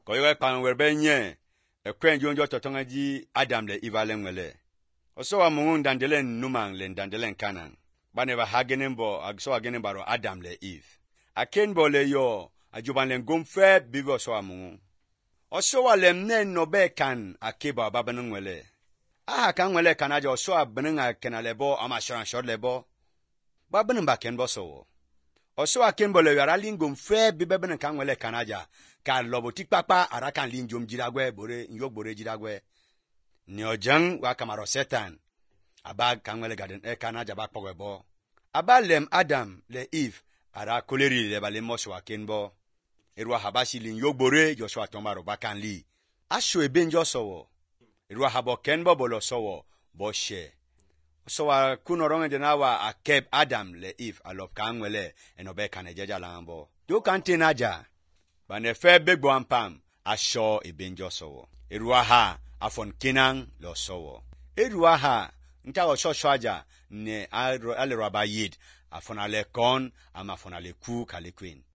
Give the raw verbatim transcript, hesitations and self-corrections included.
ko yo pan werbe nye ekwen jonjo totonga ji Adam le Eve ngwele oso wa mungu dandelen numang le dandelen kanan bane ba hagenembo agso hagenembaro Adam le Eve akenbo le yo ajuban le gomfe bigo so wa mungu oso wa lemne no be kan akeba babanu ngwele aha kan ngwele kanaja oso abnunga kenalebo amashoran shod lebo babanu ba kenbo so oso akenbo le yara lingom fe bibebenu kan ngwele kanaja ka loboti papa arakan linjom jiragwe bore nyogbore jiragwe ni ojang wa kamaro setan abag kanwele gaden e kanaja ba pogwebo abalem Adam le Eve ara koleri le bale moswa kenbo erwa habashi lin yogbore Joshua tomaro bakanli asho ebenjo sowo erwa habo kenbo bolo sowo bo she so wa kunoronge denawa akeb Adam le Eve alop kanwele enobe kanejeja lambo do kantinaja bane fe begbo ampam asho ebenjo sowo erwa ha afon Kenan lo sowo erwa ha nta o shoshaja ne alero abayid afon ale kon ama afon ale ku kale queen